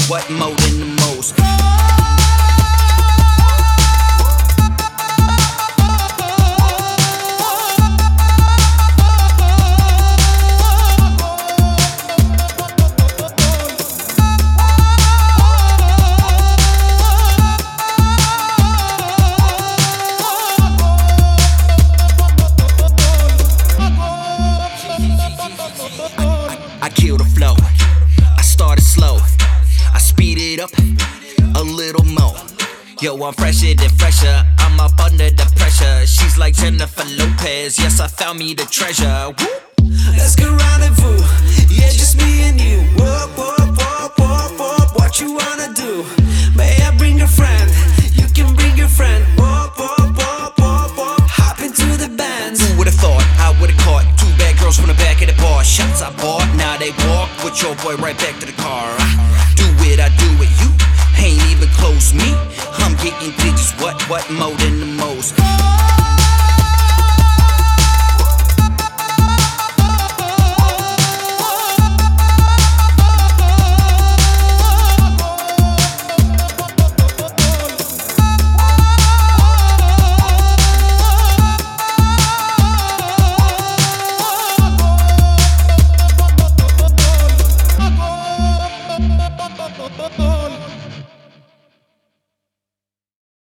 what, more than the most. I kill the flow, I started slow, I speed it up a little more. Yo, I'm fresher than fresher, I'm up under the pressure. She's like Jennifer Lopez, yes, I found me the treasure. Woo! Let's get rendezvous, yeah, just me and you. Whoop, whoop, whoop, whoop, whoop. What you wanna do? May I bring a friend? You can bring your friend. Whoop, whoop, whoop, whoop, whoop. Hop into the Benz. Who would've thought I would've caught two bad girls from the back of the bar? Shots I bought, now they walk with your boy right back to the car. I do it, you ain't even close me. I'm getting digits, what, more than the most.